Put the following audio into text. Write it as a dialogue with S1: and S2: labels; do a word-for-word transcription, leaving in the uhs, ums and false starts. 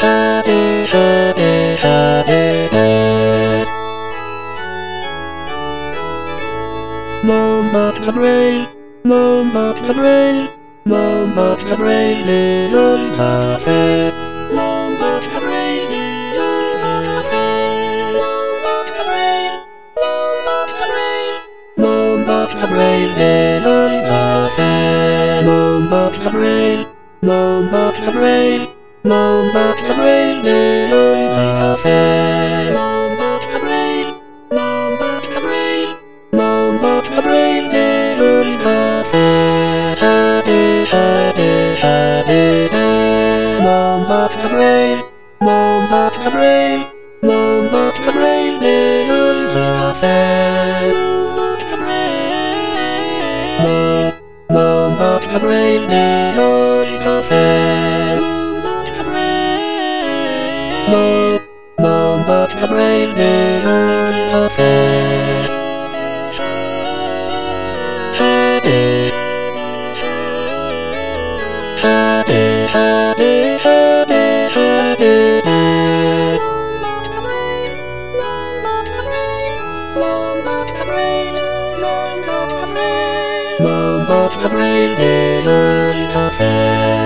S1: happy, happy, happy day. Mom of the brain, mom of the brain, mom of the brain is on the fair. Mom of the brain is on the fair. Mom of the brain is on the fair. Mom of the brain, mom of the brain, mom of the brain is on the fair. Mom of the brain, mom of the brain, mom of the brain is on the fair. Happy, happy, happy day. Mom of the brain, mom of the brain, mom of the brain is on the fair. Mom of the brain is on the fair. Mom, mom of the brain is on the fair. Happy, happy, happy, happy, happy day. Mom of the brain is on the fair.